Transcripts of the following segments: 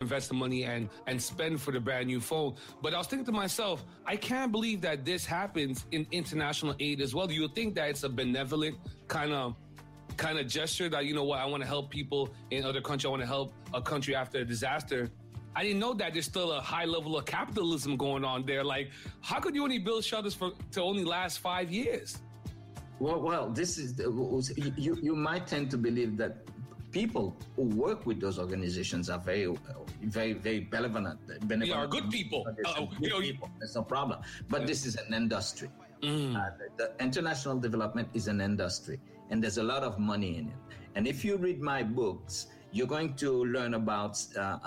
invest the money and spend for the brand new phone. But I was thinking to myself, I can't believe that this happens in international aid as well. You would think that it's a benevolent kind of gesture that, you know what, I want to help people in other countries. I want to help a country after a disaster. I didn't know that there's still a high level of capitalism going on there. Like, how could you only build shelters to only last 5 years? Well, this is you might tend to believe that people who work with those organizations are very, very, very benevolent. They are good people. People. That's no problem. But this is an industry. The international development is an industry, and there's a lot of money in it. And if you read my books, you're going to learn about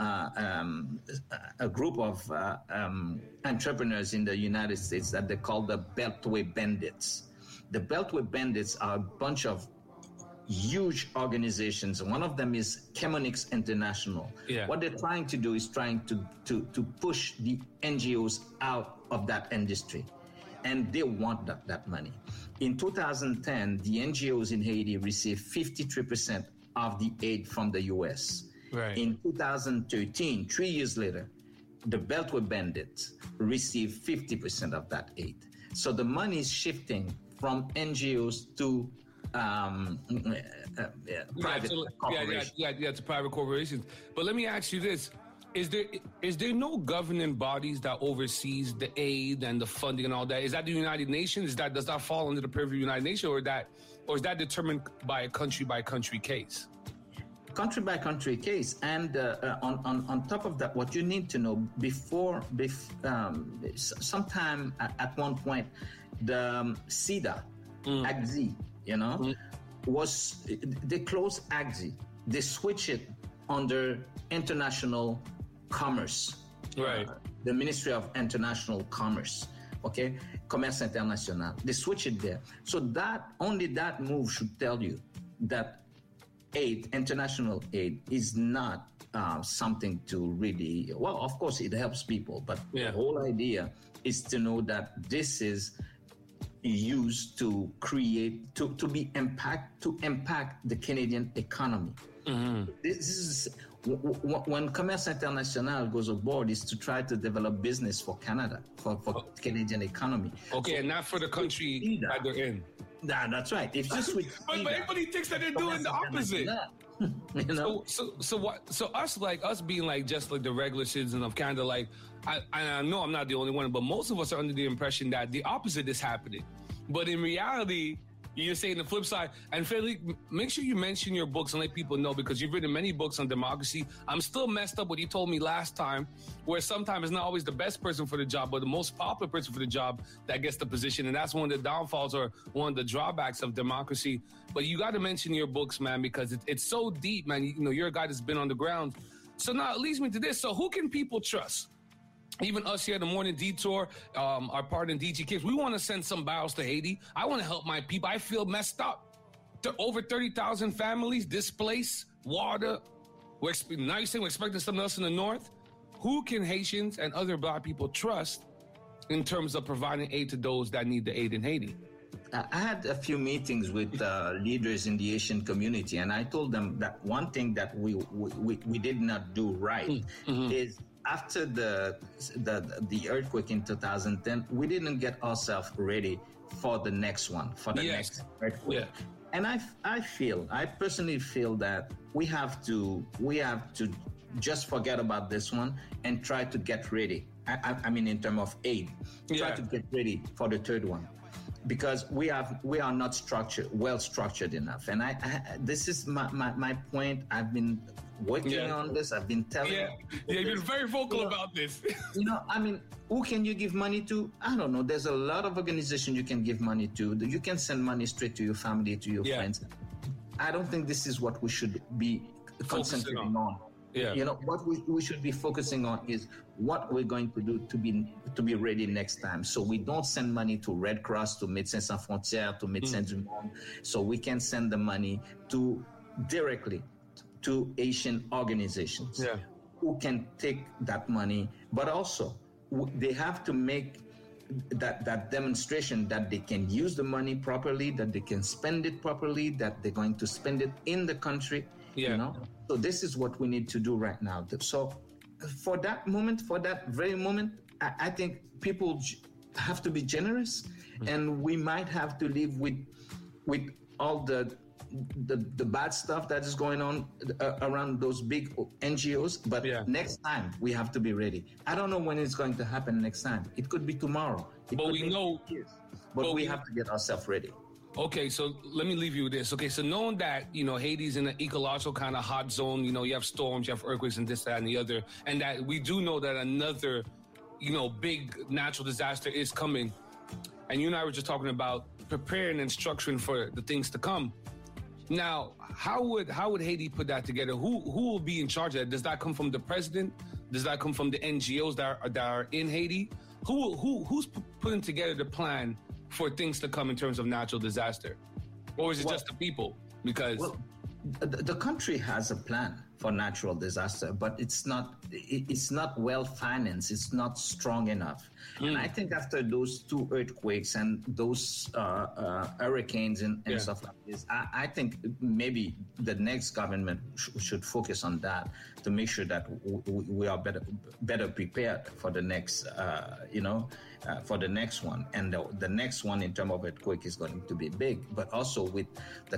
a group of entrepreneurs in the United States that they call the Beltway Bandits. The Beltway Bandits are a bunch of huge organizations. One of them is Chemonix International. Yeah. What they're trying to do is trying to push the NGOs out of that industry. And they want that money. In 2010, the NGOs in Haiti received 53% of the aid from the U.S. Right. In 2013, 3 years later, the Beltway Bandits received 50% of that aid. So the money is shifting from NGOs to private corporations. To private corporations. But let me ask you this. Is there no governing bodies that oversees the aid and the funding and all that? Is that the United Nations? Does that fall under the purview of the United Nations, or is that determined by a country case? Country by country case, and on top of that, what you need to know sometime at one point, the CIDA, AGZI, they closed AGZI. They switched it under international commerce, right? The Ministry of International Commerce, okay, Commerce International. They switch it there. So that move should tell you that international aid is not something to really, well, of course it helps people, but the whole idea is to know that this is used to create, to impact the Canadian economy. Mm-hmm. This is when Commerce International goes aboard, is to try to develop business for Canada, for Canadian economy. Okay, and not for the country that they're in. That's right. If just with but everybody thinks that they're doing the opposite. So us being like just like the regular citizen of Canada, like I know I'm not the only one, but most of us are under the impression that the opposite is happening. But in reality, you're saying the flip side. And Frederic, make sure you mention your books and let people know, because you've written many books on democracy. I'm still messed up what you told me last time, where sometimes it's not always the best person for the job, but the most popular person for the job that gets the position. And that's one of the downfalls or one of the drawbacks of democracy. But you got to mention your books, man, because it's so deep, man. You're a guy that's been on the ground. So now it leads me to this. So who can people trust? Even us here at the Morning Detour, our partner in DG Kids, we want to send some barrels to Haiti. I want to help my people. I feel messed up. Over 30,000 families displaced, water. We're expecting something else in the north. Who can Haitians and other Black people trust in terms of providing aid to those that need the aid in Haiti? I had a few meetings with leaders in the Asian community, and I told them that one thing that we did not do right is, after the earthquake in 2010, we didn't get ourselves ready for the next one, for the next earthquake. Yeah. And I personally feel that we have to just forget about this one and try to get ready. I mean, in terms of aid, try to get ready for the third one, because we are not well structured enough. And this is my point. I've been working on this. I've been telling you've been very vocal about this. I mean, who can you give money to? I don't know. There's a lot of organizations you can give money to. You can send money straight to your family, to your friends. I don't think this is what we should be concentrating on. Yeah. What we should be focusing on is what we're going to do to be ready next time. So we don't send money to Red Cross, to Médecins Sans Frontières, to Médecins du Monde. So we can send the money directly to Asian organizations who can take that money, but also they have to make that demonstration that they can use the money properly, that they can spend it properly, that they're going to spend it in the country. So this is what we need to do right now. So for that moment, for that very moment, I think people have to be generous, and we might have to live with all the bad stuff that is going on around those big NGOs. But next time we have to be ready. I don't know when it's going to happen next time. It could be tomorrow. But we know. But we have to get ourselves ready. Okay, so let me leave you with this. Okay, so knowing that, Haiti's in an ecological kind of hot zone, you have storms, you have earthquakes and this, that, and the other, and that we do know that another, big natural disaster is coming. And you and I were just talking about preparing and structuring for the things to come. Now, how would Haiti put that together? Who will be in charge of that? Does that come from the president? Does that come from the NGOs that are in Haiti? Who's putting together the plan for things to come in terms of natural disaster? Or is it just the people? Because the country has a plan for natural disaster, but it's not well financed. It's not strong enough. And I think after those 2 earthquakes and those hurricanes and stuff like this, I think maybe the next government should focus on that to make sure that we are better prepared for the next, for the next one. And the next one in terms of earthquake is going to be big, but also with the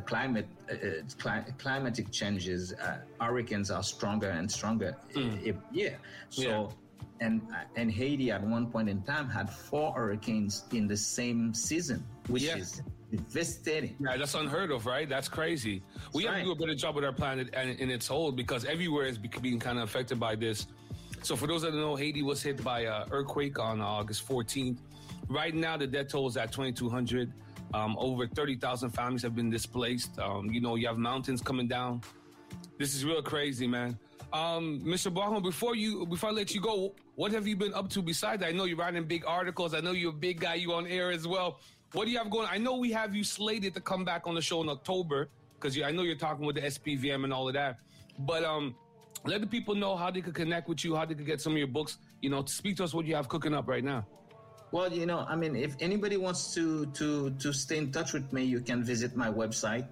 climatic changes, hurricanes are stronger and stronger every year. So, and Haiti at one point in time had 4 hurricanes in the same season, which is devastating. Yeah, that's unheard of, right? That's crazy. We have to do a better job with our planet and in its whole, because everywhere is being kind of affected by this. So for those that don't know, Haiti was hit by an earthquake on August 14th. Right now, the death toll is at 2,200. Over 30,000 families have been displaced. You have mountains coming down. This is real crazy, man. Mr. Boisron, before I let you go, what have you been up to besides that? I know you're writing big articles. I know you're a big guy. You on air as well. What do you have going? I know we have you slated to come back on the show in October, because I know you're talking with the SPVM and all of that. But let the people know how they could connect with you, how they could get some of your books. Speak to us what you have cooking up right now. Well, if anybody wants to stay in touch with me, you can visit my website,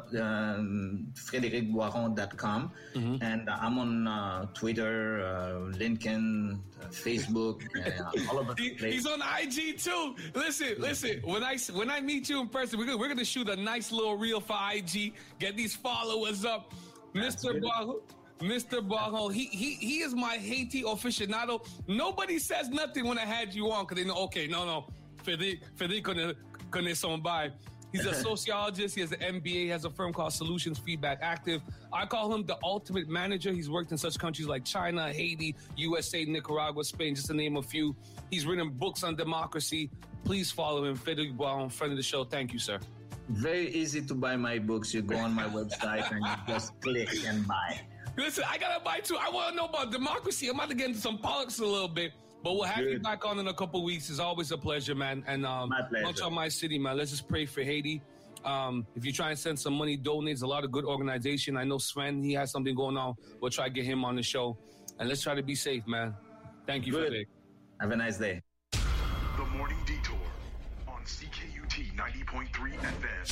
frédéricboiron.com. And I'm on Twitter, LinkedIn, Facebook, all over the place. He's on IG too. Listen. When I meet you in person, we're gonna shoot a nice little reel for IG. Get these followers up, Mr. Boisron. Mr. Boisron, he is my Haiti aficionado. Nobody says nothing when I had you on, because they know, okay, no, Frédéric connaît son bail. He's a sociologist. He has an MBA. He has a firm called Solutions Feedback Active. I call him the ultimate manager. He's worked in such countries like China, Haiti, USA, Nicaragua, Spain, just to name a few. He's written books on democracy. Please follow him, Frédéric Boisron, friend of the show. Thank you, sir. Very easy to buy my books. You go on my website and you just click and buy. Listen, I gotta buy too. I want to know about democracy. I'm about to get into some politics a little bit, but we'll have you back on in a couple of weeks. It's always a pleasure, man. And my pleasure. Much on my city, man. Let's just pray for Haiti. If you try and send some money, donate. A lot of good organization. I know Sven, he has something going on. We'll try to get him on the show, and let's try to be safe, man. Thank you for today. Have a nice day. The Morning Detour on CKUT 90.3 FM.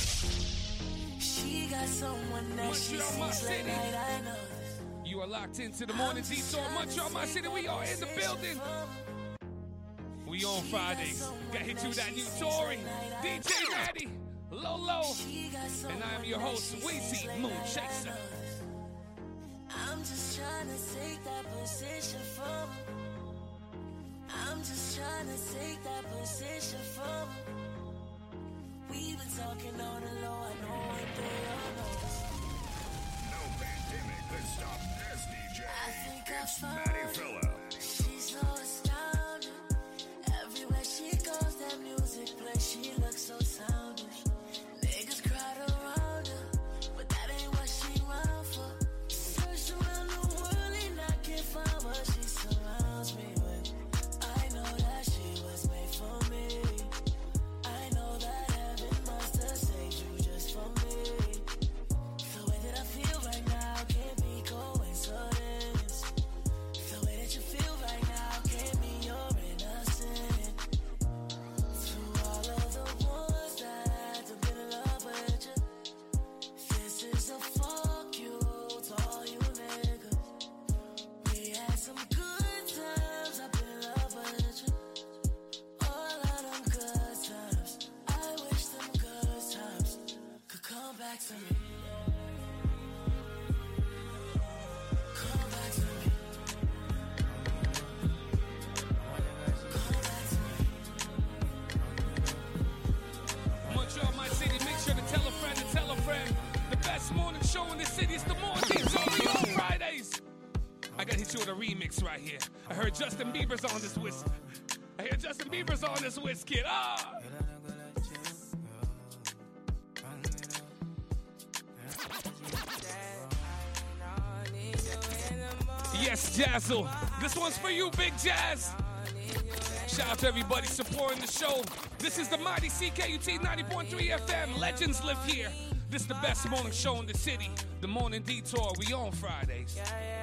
She got someone that she sees late night, I know. You are locked into the Morning Detour. Montreal, my city. We are in the building. We on Fridays. Got hit you with that new Tory. DJ Daddy, Lolo. And I'm your host, Weezy Moon Chaser. I'm just trying to take that position from her. I'm just trying to take that position from her. We've been talking on the low. I know one thing I know. No pandemic that stopped this DJ. I think I It's found Maddie Phillip. She's so astounding. Everywhere she goes, that music plays. She looks so soundish. Niggas crowd around her, but that ain't what she round for. Search around the world and I can't find what she surrounds me with. I know that she was made for me. I know that heaven must have saved you just for me. The way that I feel right now can't be coincidence. The way that remix right here. I heard Justin Bieber's on this whiskey. I hear Justin Bieber's on this whiskey. Ah! Yes, Jazzle. This one's for you, Big Jazz. Shout out to everybody supporting the show. This is the mighty CKUT 90.3 FM. Legends live here. This is the best morning show in the city. The Morning Detour. We on Fridays.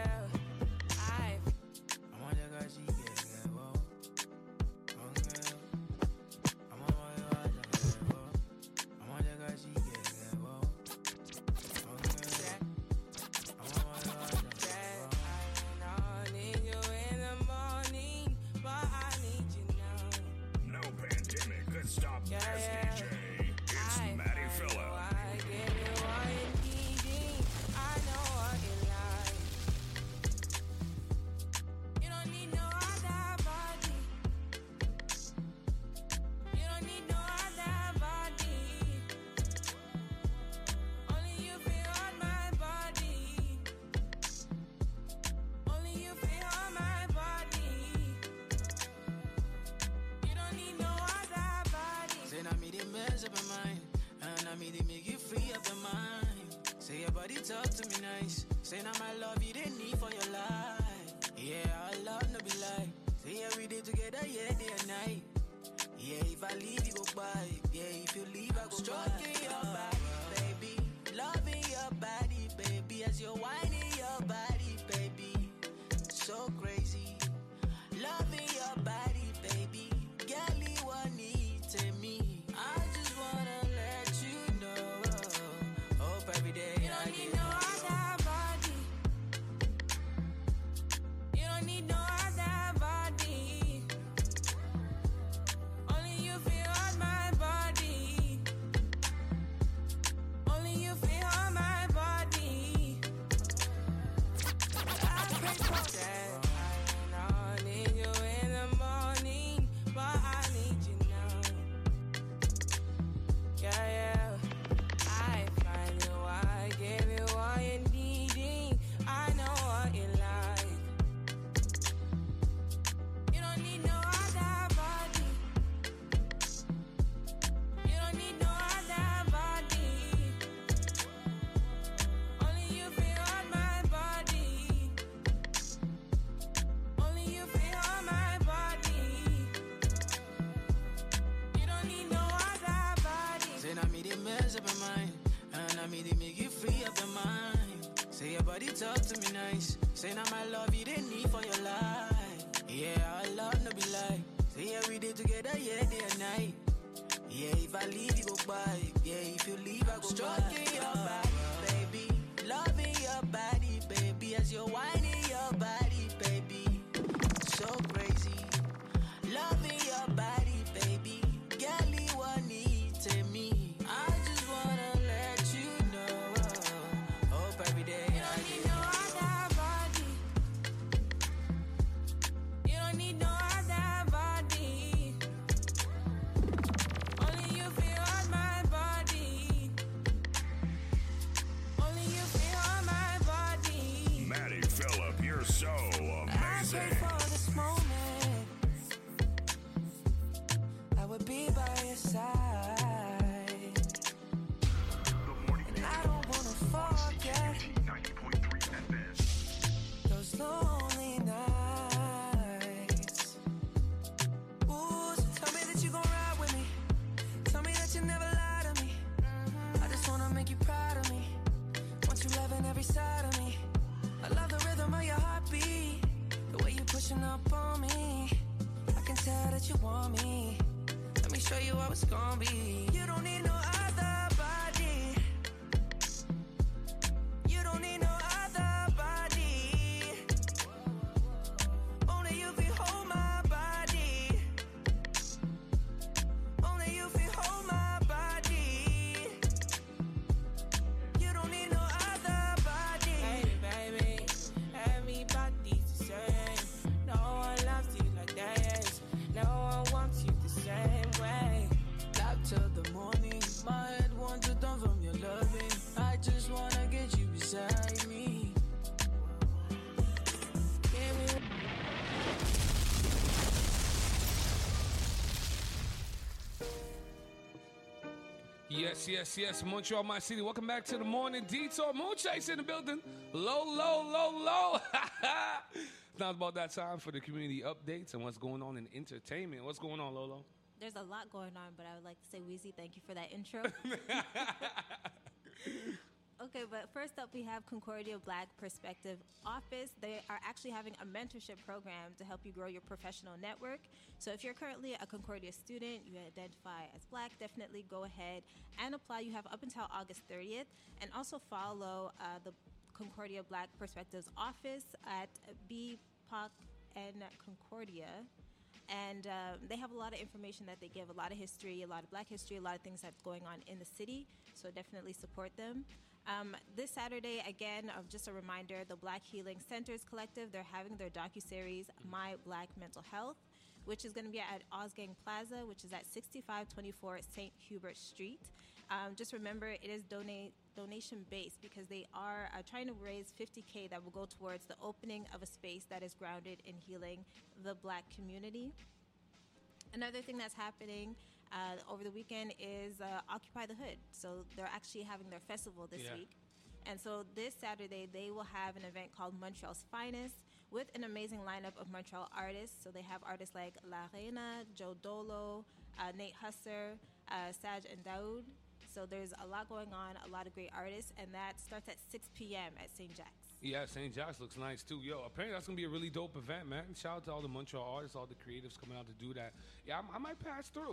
Talk to me nice. Say now my love you didn't need for your life. Yeah, our love no be like. Say yeah we did together, yeah, day and night. Yeah, if I leave you go by. Yeah, if you leave I go stroking your body, baby. Loving your body, baby. As you're whining your body, baby. So crazy. Loving your body, baby. Girl, you want need to me. I just wanna let you know. Hope every day. So amazing. I for this moment, I would be by your side. And I don't wanna forget those lonely nights. Ooh, so tell me that you gon' ride with me. Tell me that you never lie to me. I just wanna make you proud of me. Want you loving every side of me. I love the rhythm of your heartbeat, the way you pushing up on me. I can tell that you want me. Let me show you how it's gonna be. You don't need no other body. You don't need no other body. Only you can hold my body. Only you can hold my body. You don't need no other body. Hey, baby. Everybody's the same. No one loves you like this. No one wants you the same way. Love till the morning, my head Yes, yes, yes. Montreal, my city. Welcome back to the morning detour. Moonchase in the building. Low, low, low, low. It's not about that time for the community updates and what's going on in entertainment. What's going on, Lolo? There's a lot going on, but I would like to say, Weezy, thank you for that intro. Okay, but first up, we have Concordia Black Perspective Office. They are actually having a mentorship program to help you grow your professional network. So if you're currently a Concordia student, you identify as Black, definitely go ahead and apply. You have up until August 30th. And also follow the Concordia Black Perspectives Office at BPOC and Concordia. And they have a lot of information that they give, a lot of history, a lot of Black history, a lot of things that's going on in the city. So definitely support them. This Saturday, again, just a reminder, the Black Healing Centers Collective, they're having their docuseries, My Black Mental Health, which is going to be at Osgang Plaza, which is at 6524 St. Hubert Street. Just remember, it is donation-based because they are trying to raise $50K that will go towards the opening of a space that is grounded in healing the Black community. Another thing that's happening over the weekend is Occupy the Hood. So they're actually having their festival this week. And so this Saturday, they will have an event called Montreal's Finest with an amazing lineup of Montreal artists. So they have artists like La Reina, Joe Dolo, Nate Husser, Saj and Daoud. So there's a lot going on, a lot of great artists, and that starts at 6 p.m. at St. Jack's. Yeah, St. Jack's looks nice too. Yo, apparently that's gonna be a really dope event, man. Shout out to all the Montreal artists, all the creatives coming out to do that. Yeah, I might pass through.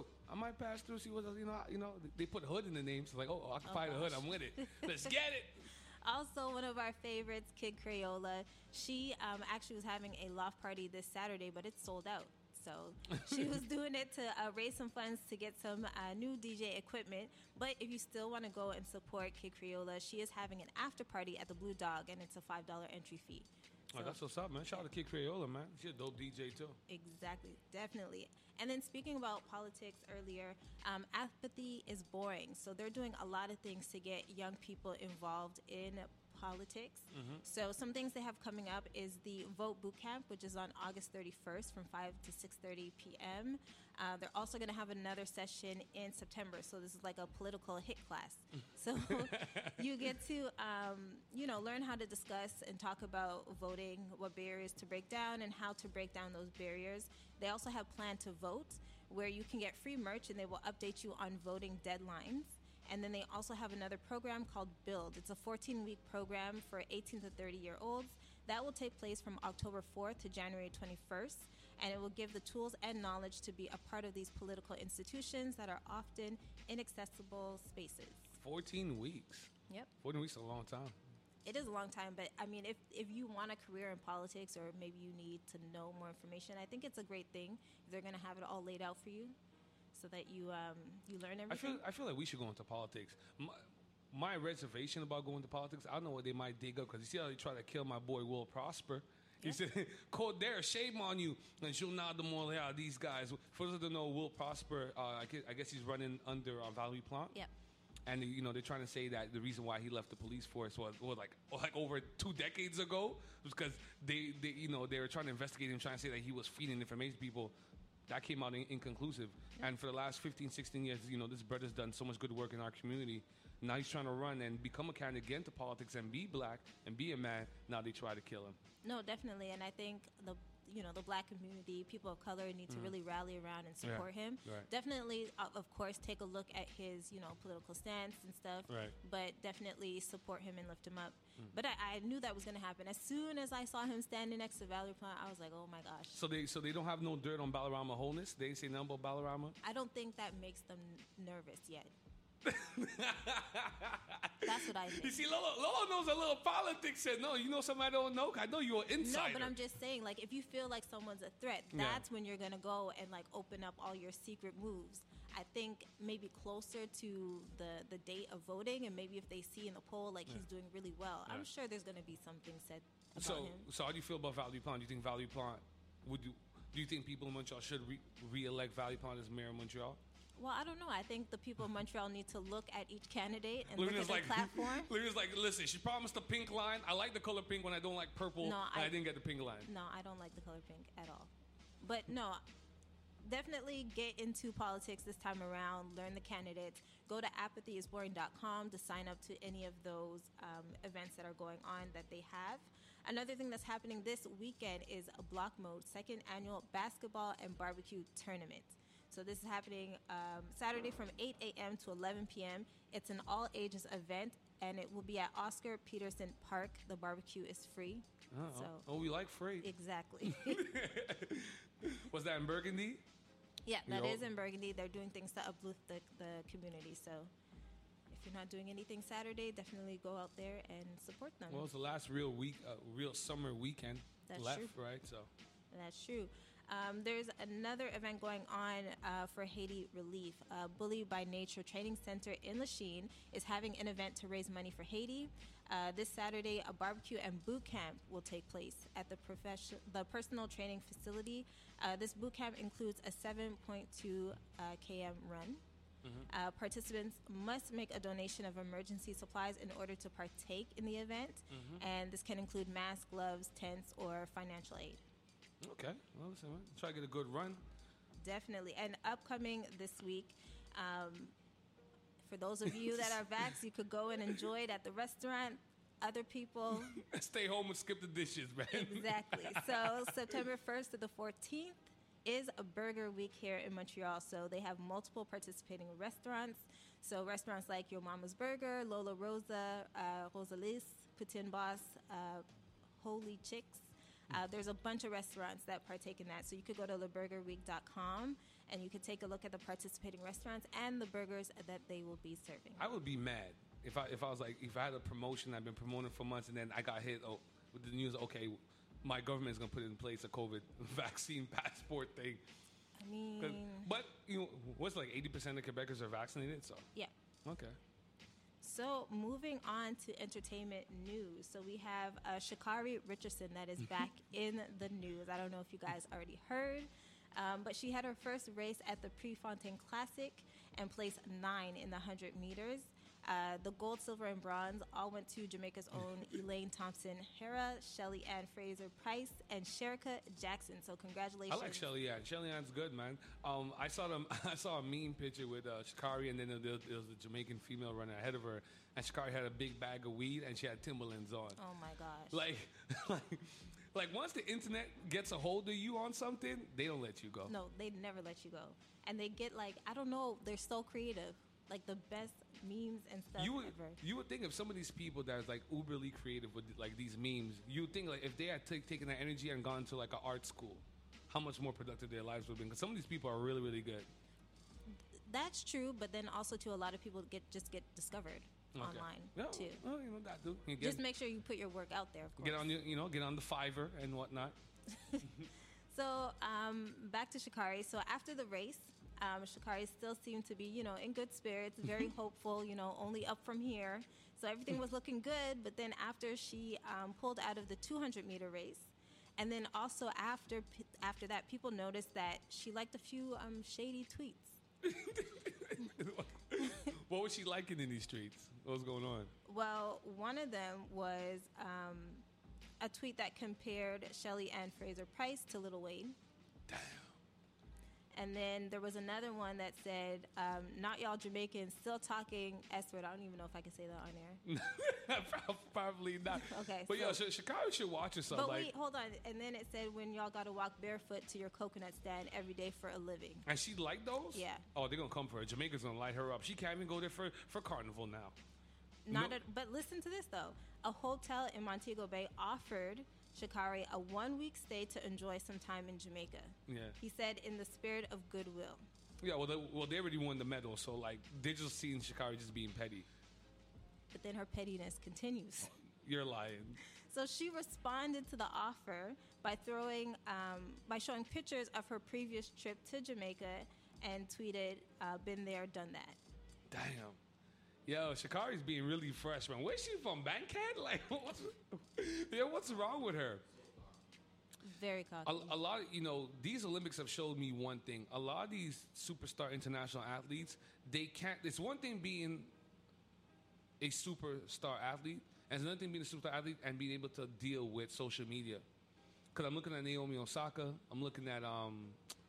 See what else, you know. They put Hood in the name, so like, oh, Occupy the Hood. I'm with it. Let's get it. Also, one of our favorites, Kid Crayola. She actually was having a loft party this Saturday, but it's sold out. So she was doing it to raise some funds to get some new DJ equipment. But if you still want to go and support Kid Crayola, she is having an after party at the Blue Dog, and it's a $5 entry fee. So, that's what's up, man. Shout out to Kid Crayola, man. She's a dope DJ, too. Exactly. Definitely. And then speaking about politics earlier, apathy is boring. So they're doing a lot of things to get young people involved in politics. So some things they have coming up is the Vote Boot Camp, which is on August 31st from 5 to 6:30 p.m. They're also going to have another session in September. So this is like a political hit class. So you get to, learn how to discuss and talk about voting, what barriers to break down, and how to break down those barriers. They also have Plan to Vote, where you can get free merch, and they will update you on voting deadlines. And then they also have another program called Build. It's a 14-week program for 18 to 30-year-olds. That will take place from October 4th to January 21st. And it will give the tools and knowledge to be a part of these political institutions that are often inaccessible spaces. 14 weeks. Yep. 14 weeks is a long time. It is a long time, but I mean, if you want a career in politics or maybe you need to know more information, I think it's a great thing. They're going to have it all laid out for you, so that you learn everything. I feel like we should go into politics. My reservation about going to politics, I don't know what they might dig up, because you see how they try to kill my boy Will Prosper. He said, "Code there, shame on you." And Journal de Montréal, these guys. For those that don't know, Will Prosper, I guess he's running under Valérie Plante. Yep. And they're trying to say that the reason why he left the police force was like over 2 decades ago, was because they were trying to investigate him, trying to say that he was feeding information to people. That came out inconclusive. And for the last 15, 16 years, this brother's done so much good work in our community. Now he's trying to run and become a candidate, get into politics and be Black and be a man. Now they try to kill him. No, definitely. And I think the Black community, people of color need to really rally around and support him. Right. Definitely, of course, take a look at his, political stance and stuff. Right. But definitely support him and lift him up. But I knew that was going to happen. As soon as I saw him standing next to Valérie Plante, I was like, oh my gosh. So they don't have no dirt on Balarama wholeness? They say nothing about Balarama? I don't think that makes them nervous yet. That's what I think. You see, Lolo knows a little politics. Said, no, you know something I don't know? I know you're an insider. No, but I'm just saying, like, if you feel like someone's a threat, that's when you're going to go and, like, open up all your secret moves. I think maybe closer to the date of voting, and maybe if they see in the poll, like, he's doing really well, I'm sure there's going to be something said about him. So how do you feel about Valérie Plante? Do you think Valérie Plante, do you think people in Montreal should re-elect Valérie Plante as mayor of Montreal? Well, I don't know. I think the people of Montreal need to look at each candidate and look at their platform. Lumina's like, listen, she promised the pink line. I like the color pink when I don't like purple. No, I didn't get the pink line. No, I don't like the color pink at all. But no, definitely get into politics this time around. Learn the candidates. Go to apathyisboring.com to sign up to any of those events that are going on that they have. Another thing that's happening this weekend is a Block Mode second annual basketball and barbecue tournament. So this is happening Saturday from 8 a.m. to 11 p.m. It's an all-ages event, and it will be at Oscar Peterson Park. The barbecue is free. Oh, we like free. Exactly. Was that in Burgundy? Yeah, that is in Burgundy. They're doing things to uplift the community. So if you're not doing anything Saturday, definitely go out there and support them. Well, it's the last real summer weekend That's left, true. right? So That's true. There's another event going on for Haiti relief. Bully by Nature Training Center in Lachine is having an event to raise money for Haiti. This Saturday, a barbecue and boot camp will take place at the personal training facility. This boot camp includes a 7.2 km run. Participants must make a donation of emergency supplies in order to partake in the event, and this can include masks, gloves, tents, or financial aid. okay, well, listen, man, try to get a good run. Definitely. And upcoming this week, for those of you that are vaxxed, you could go and enjoy it at the restaurant. Other people, Stay home and skip the dishes, man. exactly. So September 1st to the 14th is a burger week here in Montreal. So they have multiple participating restaurants. So restaurants like Your Mama's Burger, Lola Rosa, Rosalis, Poutine Boss, Holy Chicks. There's a bunch of restaurants that partake in that. So you could go to theburgerweek.com and you could take a look at the participating restaurants and the burgers that they will be serving. I would be mad if I had a promotion I've been promoting for months and then I got hit with the news. Okay, my government's gonna put in place a COVID vaccine passport thing. I mean, But what's like 80% of Quebecers are vaccinated, so yeah. okay. So moving on to entertainment news. So we have Sha'Carri Richardson that is back in the news. I don't know if you guys already heard, but she had her first race at the Prefontaine Classic and placed 9 in the 100 meters. The gold, silver, and bronze all went to Jamaica's own Elaine Thompson-Hera, Shelly Ann Fraser-Price, and Sherika Jackson. So congratulations. I like Shelly Ann. Shelly Ann's good, man. I saw a meme picture with Sha'Carri, and then there was a Jamaican female running ahead of her, and Sha'Carri had a big bag of weed, and she had Timberlands on. Oh my gosh. Like once the internet gets a hold of you on something, they don't let you go. No, they never let you go. And they get I don't know, they're so creative. Like the best memes and stuff ever. You would think of some of these people that is like uberly creative with like these memes, you would think like if they had taken that energy and gone to like an art school, how much more productive their lives would have been. Because some of these people are really, really good. That's true, but then also too, a lot of people get discovered online too. Well, that do. Just make sure you put your work out there. Of course. Get on the Fiverr and whatnot. So back to Sha'Carri. So after the race, Sha'Carri still seemed to be, in good spirits, very hopeful, only up from here. So everything was looking good. But then after she pulled out of the 200-meter race, and then also after that, people noticed that she liked a few shady tweets. What was she liking in these streets? What was going on? Well, one of them was a tweet that compared Shelly Ann Fraser-Price to Lil Wayne. Damn. And then there was another one that said, not y'all Jamaicans still talking S-word. I don't even know if I can say that on air. Probably not. Okay. But Sha'Carri should watch herself. But wait, hold on. And then it said when y'all got to walk barefoot to your coconut stand every day for a living. And she liked those? Yeah. Oh, they're going to come for her. Jamaica's going to light her up. She can't even go there for Carnival now. But listen to this, though. A hotel in Montego Bay offered Sha'Carri a 1-week stay to enjoy some time in Jamaica. Yeah. He said in the spirit of goodwill. Yeah, well, they already won the medal, so, they're just seeing Sha'Carri just being petty. But then her pettiness continues. You're lying. So she responded to the offer by showing pictures of her previous trip to Jamaica and tweeted, been there, done that. Damn. Yo, Sha'Carri's being really fresh, man. Where's she from? Bankhead? What's wrong with her? Very cocky. A lot of, these Olympics have showed me one thing. A lot of these superstar international athletes, they can't, it's one thing being a superstar athlete, and it's another thing being a superstar athlete and being able to deal with social media. Because I'm looking at Naomi Osaka, I'm looking at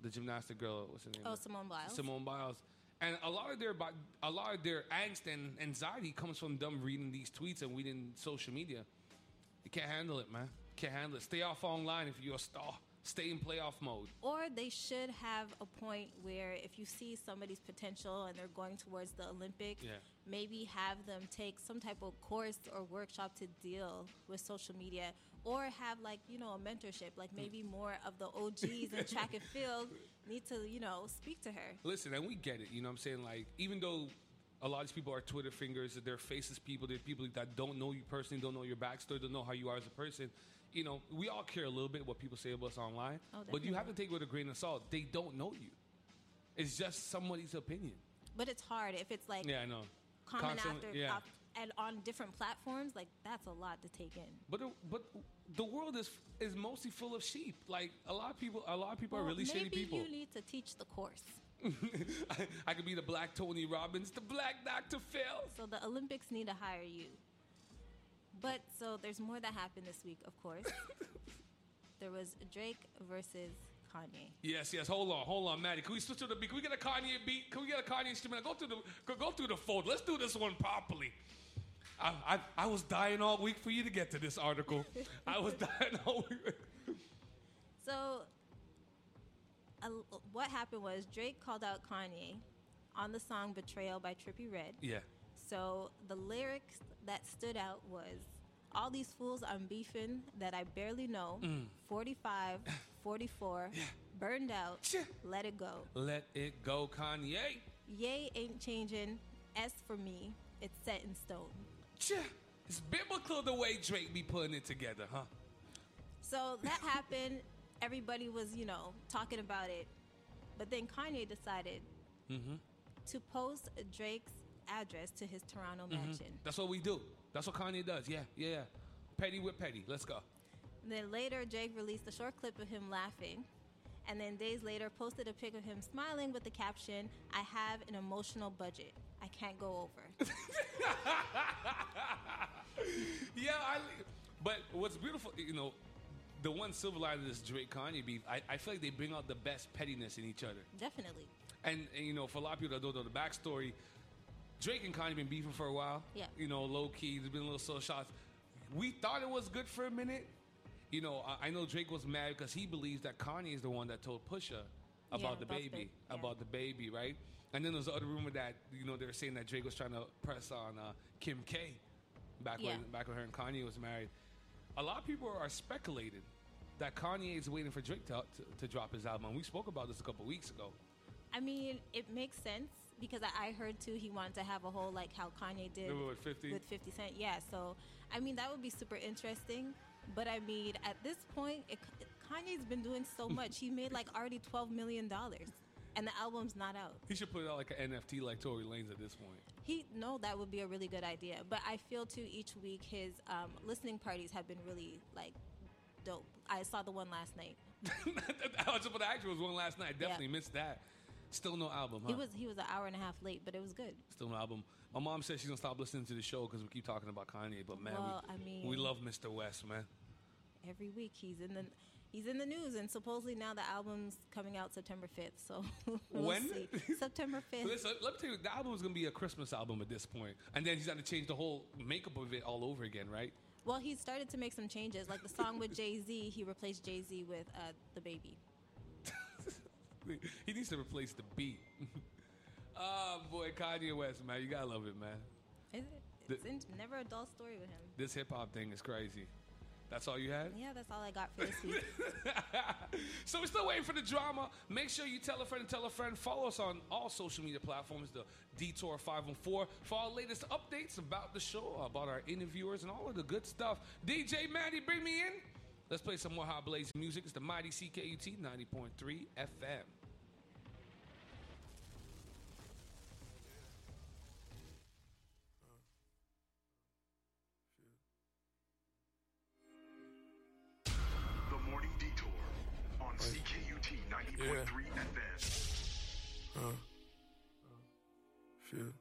the gymnastic girl. What's her name? Oh, Simone Biles. Simone Biles. And a lot of their angst and anxiety comes from them reading these tweets and reading social media. You can't handle it, man. Can't handle it. Stay off online if you're a star. Stay in playoff mode. Or they should have a point where if you see somebody's potential and they're going towards the Olympics, maybe have them take some type of course or workshop to deal with social media, or have like, you know, a mentorship, like maybe more of the OGs in track and field need to, you know, speak to her. Listen, and we get it, you know what I'm saying? Like, even though a lot of these people are Twitter fingers, they're faceless people, they're people that don't know you personally, don't know your backstory, don't know how you are as a person. You know, we all care a little bit what people say about us online, but you have to take it with a grain of salt. They don't know you. It's just somebody's opinion. But it's hard if it's like I know. Comment after and on different platforms, like that's a lot to take in. But the world is mostly full of sheep. Like a lot of people are really shady people. Maybe you need to teach the course. I could be the Black Tony Robbins, the Black Dr. Phil. So the Olympics need to hire you. But so there's more that happened this week, of course. There was Drake versus Kanye. Yes. Hold on, Maddie. Can we switch to the beat? Can we get a Kanye beat? Can we get a Kanye instrument? Go through the fold. Let's do this one properly. I was dying all week for you to get to this article. I was dying all week. So what happened was Drake called out Kanye on the song Betrayal by Trippie Redd. Yeah. So the lyrics that stood out was, all these fools I'm beefing that I barely know, 45, 44, burned out, let it go. Let it go, Kanye. Yay ain't changing, S for me, it's set in stone. It's biblical the way Drake be putting it together, huh? So that happened. Everybody was, you know, talking about it. But then Kanye decided to post Drake's address to his Toronto mansion. That's what we do. That's what Kanye does. Yeah. Petty with petty. Let's go. And then later, Drake released a short clip of him laughing. And then days later, posted a pic of him smiling with the caption, I have an emotional budget. I can't go over. But what's beautiful, you know, the one silver lining of this Drake-Kanye beef, I feel like they bring out the best pettiness in each other. Definitely. And, you know, for a lot of people that don't know the backstory, Drake and Kanye been beefing for a while. Yeah. You know, low-key, there's been a little social shots. We thought it was good for a minute. You know, I know Drake was mad because he believes that Kanye is the one that told Pusha about the baby, right? And then there's the other rumor that, you know, they were saying that Drake was trying to press on Kim K back when her and Kanye was married. A lot of people are speculating that Kanye is waiting for Drake to drop his album. We spoke about this a couple weeks ago. I mean, it makes sense because I heard too he wanted to have a whole like how Kanye did with 50 Cent. Yeah, so I mean that would be super interesting. But I mean, at this point, Kanye's been doing so much. He made like already $12 million, and the album's not out. He should put it out like an NFT like Tory Lanez at this point. That would be a really good idea. But I feel too each week his listening parties have been really like dope. I saw the one last night. I was about to ask you, was one last night. Definitely missed that. Still no album, huh? He was an hour and a half late, but it was good. Still no album. My mom said she's gonna stop listening to the show because we keep talking about Kanye. But man, we love Mr. West, man. Every week he's in the news, and supposedly now the album's coming out September 5th. So we'll see. September 5th. Listen, let me tell you, the album is gonna be a Christmas album at this point, and then he's gonna change the whole makeup of it all over again, right? Well, he started to make some changes, like the song with Jay-Z. He replaced Jay-Z with the baby. He needs to replace the beat. Oh, boy, Kanye West, man. You gotta love it, man. Is it? It's never a dull story with him. This hip-hop thing is crazy. That's all you had? Yeah, that's all I got for this week. So we're still waiting for the drama. Make sure you tell a friend and tell a friend. Follow us on all social media platforms, the Detour 514, for our latest updates about the show, about our interviewers, and all of the good stuff. DJ Maddie, bring me in. Let's play some more hot blazing music. It's the mighty CKUT 90.3 FM. The Morning Detour on CKUT 90.3 FM. Shit.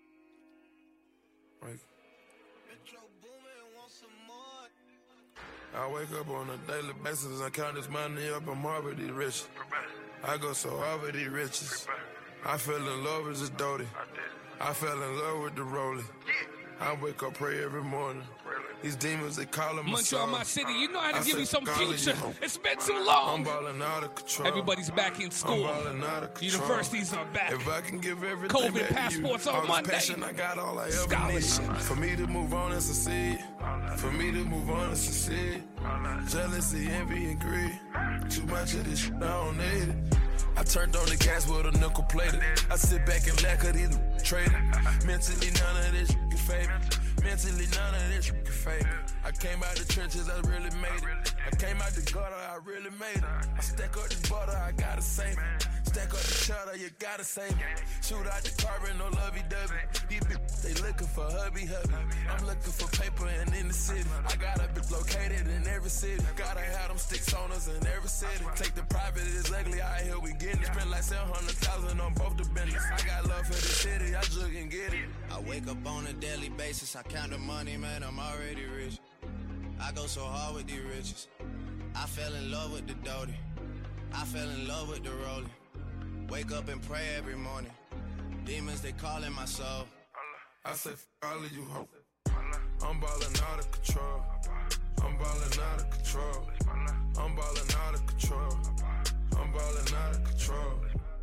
Like. Metro Boomin want some more. I wake up on a daily basis and count this money up, I'm already rich. I go so hard with these riches. I fell in love with this Doty. I fell in love with the rolling. I wake up, pray every morning. These demons, they calling my Montreal, soul. my city, you know how to I give me said, some "Golly, future. you." It's been too long. I'm balling out of control. Everybody's back in school. I'm balling out of control. Universities are back. If I can give everything COVID back to passports you, on all this Monday. passion, I got all I ever Scholarships. need. For me to move on and succeed. For me to move on and succeed. Jealousy, envy, and greed. Too much of this shit, I don't need it. I turned on the gas with a nickel plated. I sit back and laugh at these traded. Mentally, none of this shit can fade me. Mentally, none of this shit can fade me. I came out the trenches, I really made it. I came out the gutter, I really made it. I stack up this butter, I gotta save it. Stack up the cheddar, you gotta save it. Shoot out the carbon, no lovey-dovey. These bitches, they looking for hubby. I'm looking for paper and in the city. I gotta be located in every city. Gotta have them sticks on us in every city. Take the private, it's ugly out here, we getting it. Spend like 700,000 on both the business. I got love for the city, I just can get it. I wake up on a daily basis, I count the money, man, I'm already rich. I go so hard with these riches. I fell in love with the Doty. I fell in love with the rolling. Wake up and pray every morning. Demons, they calling my soul. I say, all of you hope. I'm balling out of control. I'm balling out of control. I'm balling out of control. I'm balling out of control.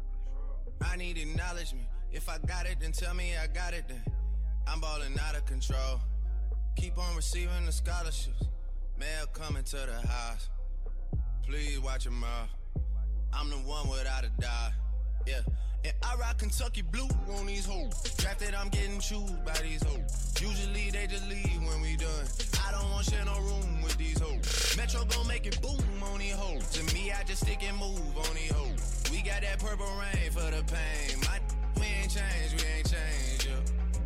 I need acknowledgement. If I got it, then tell me I got it then. I'm balling out of control. Keep on receiving the scholarships. Mail coming to the house. Please watch your mouth. I'm the one without a doubt. Yeah. And I rock Kentucky blue on these hoes. Drafted, I'm getting chewed by these hoes. Usually they just leave when we done. I don't want share no room with these hoes. Metro gon' make it boom on these hoes. To me, I just stick and move on these hoes. We got that purple rain for the pain. We ain't changed, yeah.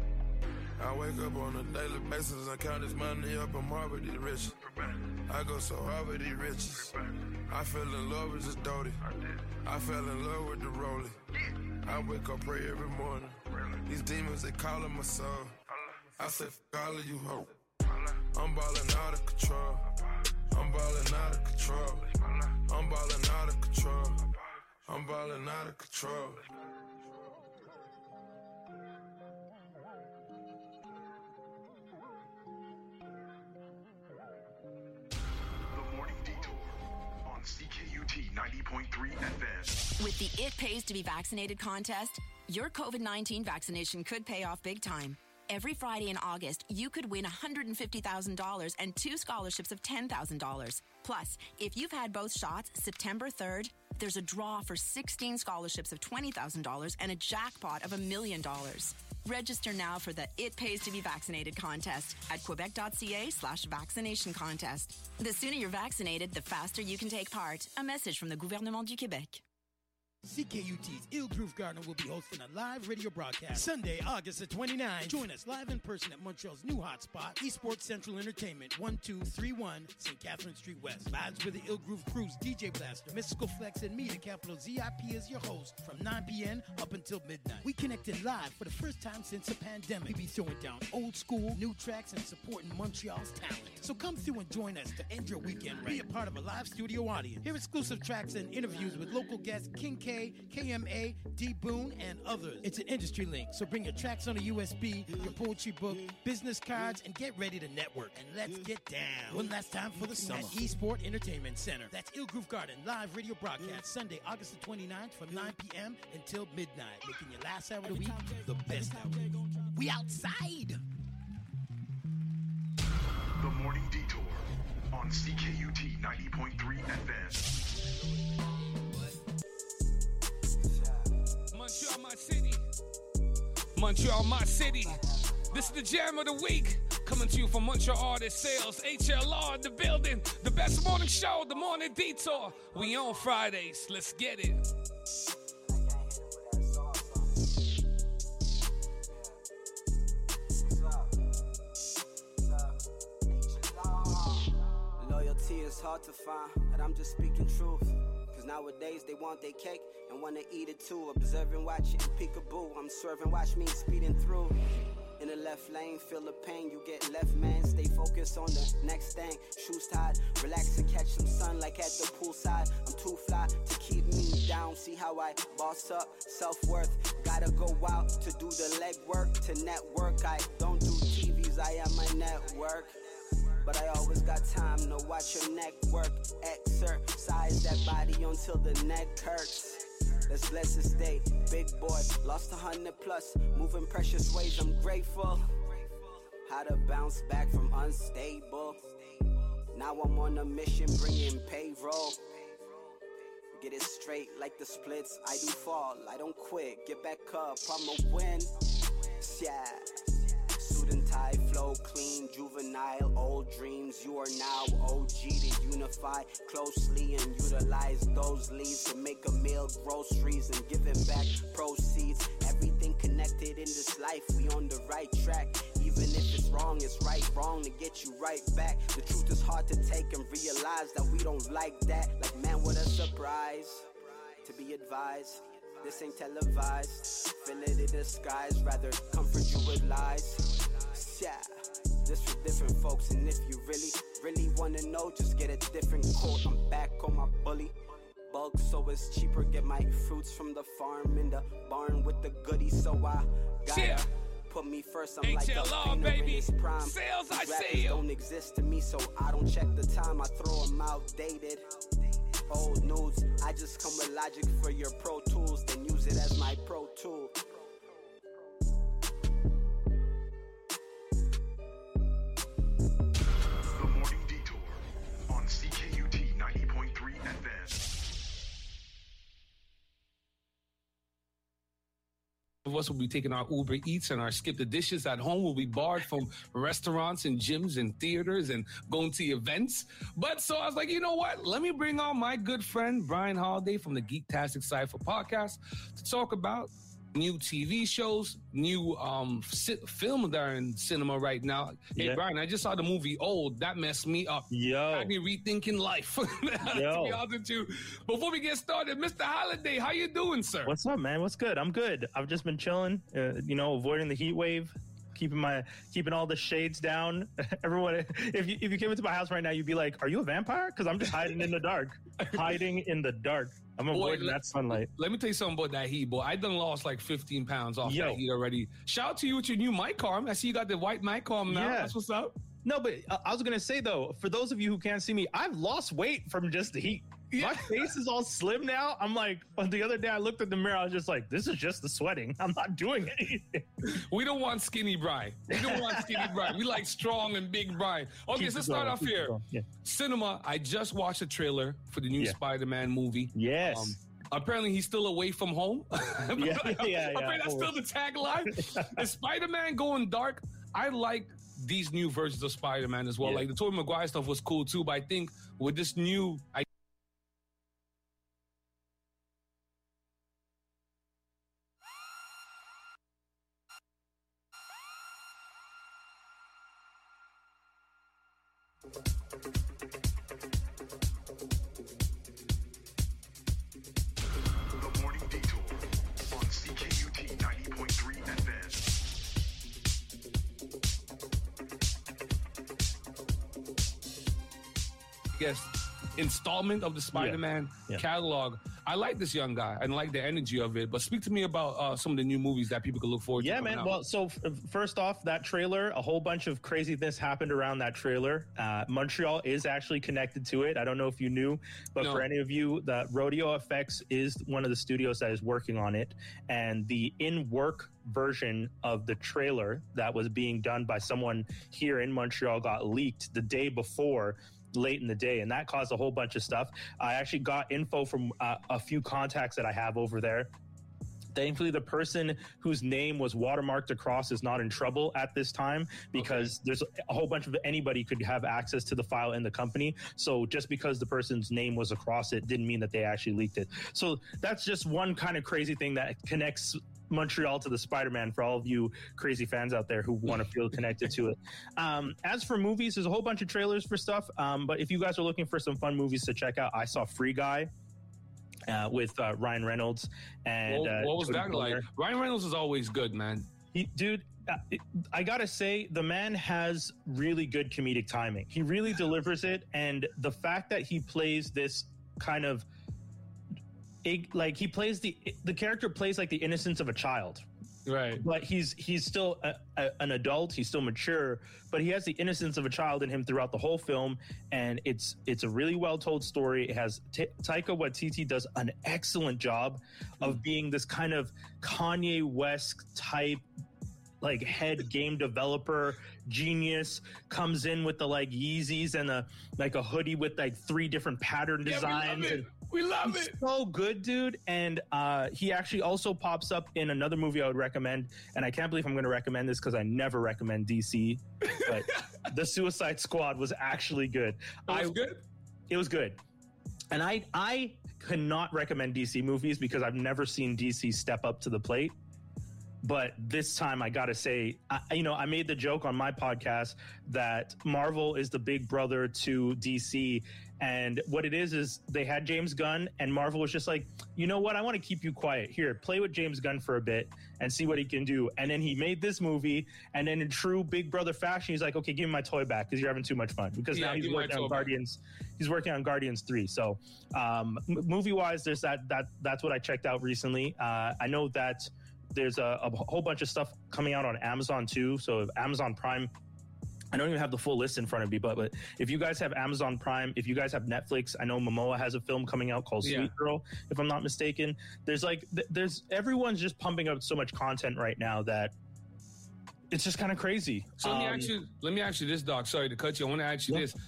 I wake up on a daily basis and count this money up, I'm already rich. I go so hard with these riches. I fell in love with this Doty. I fell in love with the rolling. I wake up, pray every morning. These demons, they calling my soul. I say, all of you hope. I'm balling out of control. I'm balling out of control. I'm balling out of control. I'm balling out of control. CKUT 90.3 FM. With the It Pays to Be Vaccinated contest, your COVID-19 vaccination could pay off big time. Every Friday in August, you could win $150,000 and 2 scholarships of $10,000. Plus, if you've had both shots, September 3rd, there's a draw for 16 scholarships of $20,000 and a jackpot of $1 million. Register now for the It Pays to Be Vaccinated contest at quebec.ca/vaccination contest. The sooner you're vaccinated, the faster you can take part. A message from the Gouvernement du Québec. CKUT's Il Groove Garden will be hosting a live radio broadcast Sunday, August the 29th. Join us live in person at Montreal's new hotspot, Esports Central Entertainment, 1231 St. Catherine Street West. Vibes with the Il Groove Crew's DJ Blaster, Mystical Flex, and me, the Capital ZIP, as your host from 9 p.m. up until midnight. We connected live for the first time since the pandemic. We be throwing down old school, new tracks, and supporting Montreal's talent. So come through and join us to end your weekend right. Be a part of a live studio audience. Hear exclusive tracks and interviews with local guests King K, KMA, D Boone, and others. It's an industry link, so bring your tracks on a USB, your poetry book, business cards, and get ready to network. And let's get down. One last time for the summer at Esport Entertainment Center. That's Il Groove Garden live radio broadcast Sunday, August the 29th from 9 p.m. until midnight, making your last hour of the week the best hour. We outside. The Morning Detour on CKUT 90.3 FM. Montreal, my city. Montreal, my city. This is the jam of the week. Coming to you from Montreal Artist Sales. HLR in the building. The best morning show, the Morning Detour. We on Fridays. Let's get it. Loyalty is hard to find, and I'm just speaking truth. Cause nowadays they want their cake and wanna eat it too. Observing, watching, peekaboo. I'm swerving, watch me speeding through. In the left lane, feel the pain, you get left, man. Stay focused on the next thing. Shoes tied, like at the poolside. I'm too fly to keep me down. See how I boss up, self-worth. Gotta go out to do the legwork, to network. I don't do TVs, I am my network. But I always got time to watch your neck work. Exercise that body until the neck hurts. Let's bless this day, big boy. Lost 100 plus, moving precious ways. I'm grateful. How to bounce back from unstable. Now I'm on a mission, bringing payroll. Get it straight like the splits. I do fall, I don't quit. Get back up, I'ma win. Yeah. Suit and tie, flow clean, juvenile, old dreams. You are now OG to unify closely and utilize those leads to make a meal, groceries, and giving back proceeds. Everything connected in this life, we on the right track. Even if it's wrong to get you right back. The truth is hard to take and realize that we don't like that. Like, man, what a surprise to be advised. This ain't televised. Feel it in disguise. Rather comfort you with lies. Yeah, this for different folks. And if you really wanna know, just get a different quote. I'm back on my bully bug, so it's cheaper. Get my fruits from the farm in the barn with the goodies. So I gotta put me first. I'm like a painter in his prime. Sales, I These see rappers you. don't exist to me, so I don't check the time. I throw them outdated. Old news, I just come with logic for your Pro Tools, then use it as my Pro Tool. The Morning Detour on CKUT 90.3 FM. Of us will be taking our Uber Eats and our Skip the Dishes at home. Will be barred from restaurants and gyms and theaters and going to events. But so I was like, you know what? Let me bring on my good friend, Brian Holiday from the Geektastic Cypher podcast to talk about new TV shows, new film that are in cinema right now. Hey, Brian, I just saw the movie Old. That messed me up. Got me rethinking life. To be honest with you. Before we get started, Mr. Holiday, how you doing, sir? What's up, man? What's good? I'm good. I've just been chilling, avoiding the heat wave, keeping all the shades down. Everyone, if you came into my house right now, you'd be like, "Are you a vampire?" Because I'm just hiding in the dark. Hiding in the dark. I'm avoiding that sunlight. Let me tell you something about that heat, boy. I done lost like 15 pounds off that heat already. Shout out to you with your new mic arm. I see you got the white mic arm now. That's what's up. No, but I was going to say, though, for those of you who can't see me, I've lost weight from just the heat. My face is all slim now. I'm like, the other day I looked at the mirror, I was just like, this is just the sweating. I'm not doing anything. We don't want skinny Brian. We don't want skinny Brian. We like strong and big Brian. Okay, so let's start off here. Cinema, I just watched a trailer for the new Spider-Man movie. Yes. Apparently, he's still away from home. Apparently, that's still the tagline. Is Spider-Man going dark? I like these new versions of Spider-Man as well. Like the Tobey Maguire stuff was cool too, but I think with this new... The Morning Detour on CKUT 90.3 FM. Installment of the Spider-Man catalog. I like this young guy. I like the energy of it. But speak to me about some of the new movies that people can look forward to. Yeah, man. Well, so first off, that trailer, a whole bunch of craziness happened around that trailer. Montreal is actually connected to it. I don't know if you knew, but for any of you, the Rodeo FX is one of the studios that is working on it. And the in-work version of the trailer that was being done by someone here in Montreal got leaked the day before, late in the day, and that caused a whole bunch of stuff. I actually got info from a few contacts that I have over there. Thankfully, the person whose name was watermarked across is not in trouble at this time because there's a whole bunch of anybody could have access to the file in the company. So just because the person's name was across it didn't mean that they actually leaked it. So that's just one kind of crazy thing that connects Montreal to the Spider-Man for all of you crazy fans out there who want to feel connected to it. As for movies, there's a whole bunch of trailers for stuff. But if you guys are looking for some fun movies to check out, I saw Free Guy with Ryan Reynolds. And what was that like? Ryan Reynolds is always good, man. Dude, I gotta say, the man has really good comedic timing. He really delivers it, and the fact that he plays this kind of like he plays the character plays like the innocence of a child, right? But he's still an adult. He's still mature, but he has the innocence of a child in him throughout the whole film, and it's a really well told story. It has Taika Waititi does an excellent job of being this kind of Kanye West type, like head game developer genius, comes in with the like Yeezys and a hoodie with like 3 different pattern designs. We love it. So good, dude. And he actually also pops up in another movie I would recommend. And I can't believe I'm going to recommend this because I never recommend DC. But The Suicide Squad was actually good. It was good. And I cannot recommend DC movies because I've never seen DC step up to the plate. But this time, I got to say, I made the joke on my podcast that Marvel is the big brother to DC. And what it is they had James Gunn, and Marvel was just like, you know what? I want to keep you quiet. Here, play with James Gunn for a bit and see what he can do. And then he made this movie. And then in true big brother fashion, he's like, okay, give me my toy back because you're having too much fun. Because now he's working on Guardians. He's working on Guardians 3. So movie-wise, there's that's what I checked out recently. I know that there's a whole bunch of stuff coming out on Amazon too. So Amazon Prime, I don't even have the full list in front of me, but if you guys have Amazon Prime, if you guys have Netflix, I know Momoa has a film coming out called Sweet Girl, if I'm not mistaken. There's everyone's just pumping out so much content right now that it's just kind of crazy. So let me ask you this, Doc. Sorry to cut you. I want to ask you this.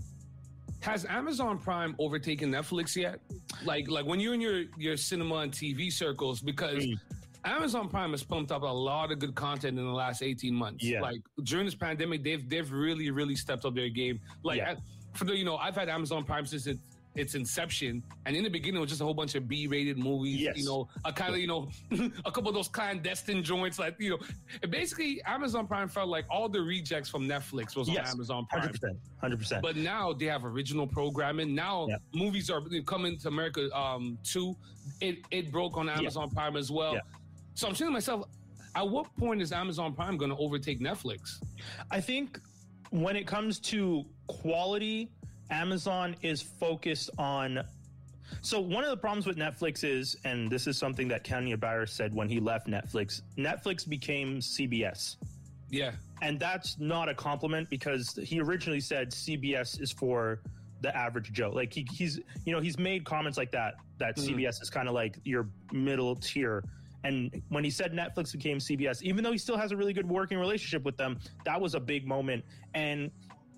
Has Amazon Prime overtaken Netflix yet? Like when you're in your cinema and TV circles, because Amazon Prime has pumped up a lot of good content in the last 18 months. Yeah. Like during this pandemic, they've really, really stepped up their game. Like I've had Amazon Prime since its inception, and in the beginning it was just a whole bunch of B-rated movies. Yes. A kind of a couple of those clandestine joints. Like basically Amazon Prime felt like all the rejects from Netflix was on Amazon Prime. 100%. But now they have original programming. Now movies are coming to America too. It broke on Amazon Prime as well. Yeah. So I'm saying to myself, at what point is Amazon Prime going to overtake Netflix? I think when it comes to quality, Amazon is focused on... So one of the problems with Netflix is, and this is something that Kanye Barris said when he left Netflix became CBS. Yeah. And that's not a compliment because he originally said CBS is for the average Joe. Like he's made comments like that CBS is kind of like your middle tier. And when he said Netflix became CBS, even though he still has a really good working relationship with them, that was a big moment. And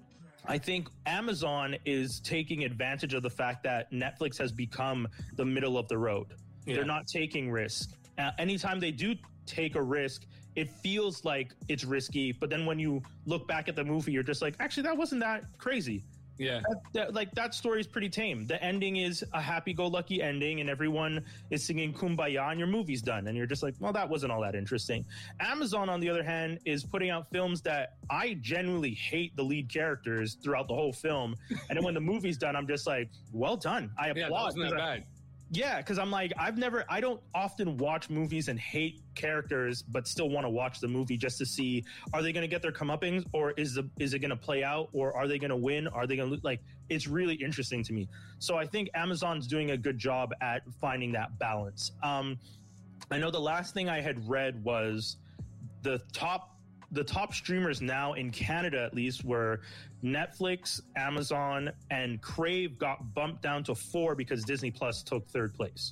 I think Amazon is taking advantage of the fact that Netflix has become the middle of the road. Yeah. They're not taking risk. Anytime they do take a risk, it feels like it's risky. But then when you look back at the movie, you're just like, actually, that wasn't that crazy. Yeah. That story is pretty tame. The ending is a happy-go-lucky ending and everyone is singing Kumbaya and your movie's done. And you're just like, well, that wasn't all that interesting. Amazon, on the other hand, is putting out films that I genuinely hate the lead characters throughout the whole film. And then when the movie's done, I'm just like, well done. I applaud. Yeah, that wasn't that bad. Yeah, because I'm like, I don't often watch movies and hate characters, but still want to watch the movie just to see, are they going to get their comeuppings, or is it going to play out, or are they going to win? Are they going to like? It's really interesting to me. So I think Amazon's doing a good job at finding that balance. I know the last thing I had read was the top streamers now in Canada, at least, were Netflix, Amazon, and Crave got bumped down to 4 because Disney Plus took 3rd place.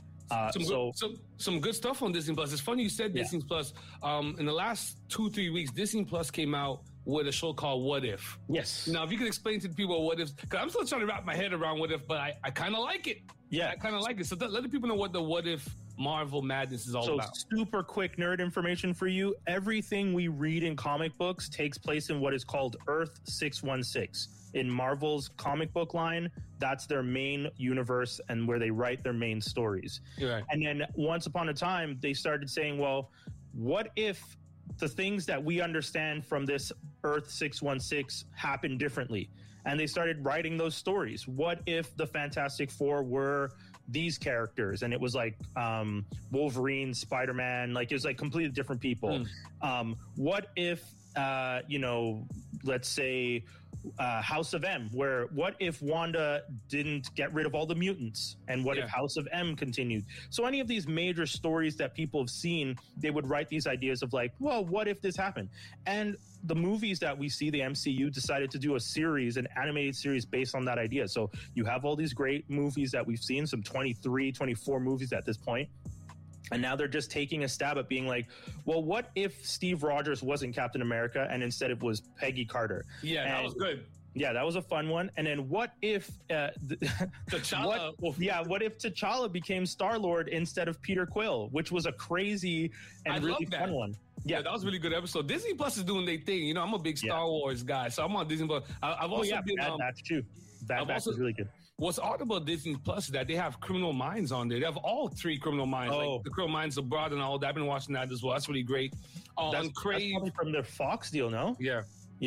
Some good stuff on Disney Plus. It's funny you said Disney Plus. In the last 2-3 weeks, Disney Plus came out with a show called What If. Yes. Now, if you could explain to the people what if, because I'm still trying to wrap my head around What If, but I kind of like it. Yeah. I kind of like it. So let the people know what the What If Marvel madness is all about. Super quick nerd information for you. Everything we read in comic books takes place in what is called Earth 616. In Marvel's comic book line, that's their main universe and where they write their main stories. Right. And then once upon a time, they started saying, well, what if the things that we understand from this Earth 616 happen differently? And they started writing those stories. What if the Fantastic Four were these characters, and it was like Wolverine, Spider-Man, like it was like completely different people. What if let's say House of M, where what if Wanda didn't get rid of all the mutants, and what if House of M continued? So any of these major stories that people have seen, they would write these ideas of like, well, what if this happened? And the movies that we see, the MCU decided to do a series, an animated series based on that idea. So you have all these great movies that we've seen, some 23, 24 movies at this point. And now they're just taking a stab at being like, well, what if Steve Rogers wasn't Captain America and instead it was Peggy Carter? Yeah, that was good. Yeah, that was a fun one. And then what if T'Challa? What if T'Challa became Star-Lord instead of Peter Quill, which was a crazy and really fun one. Yeah, that was a really good episode. Disney Plus is doing their thing. You know, I'm a big Star Wars guy, so I'm on Disney Plus. I've also been Bad Batch too. Bad Batch is really good. What's odd about Disney Plus is that they have Criminal Minds on there. They have all 3 Criminal Minds, like the Criminal Minds Abroad and all that. I've been watching that as well. That's really great. That's Crave, probably from their Fox deal, no? Yeah.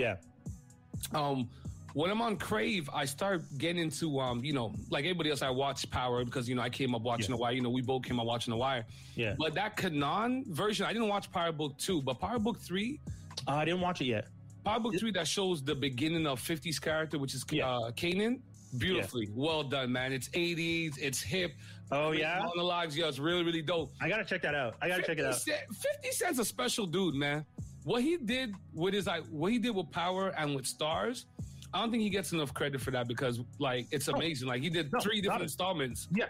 When I'm on Crave, I start getting into, like everybody else, I watch Power because, I came up watching The Wire. We both came up watching The Wire. Yeah. But that Kanan version, I didn't watch Power Book 2, but Power Book 3. I didn't watch it yet. Power Book 3 that shows the beginning of 50's character, which is Kanan. Beautifully. Well done, man. It's 80s. It's hip. Oh, yeah? Monologues. It's really, really dope. I got to check that out. 50 Cent's a special dude, man. What he did with Power and with Stars, I don't think he gets enough credit for that because, it's amazing. He did 3 different installments. Yeah.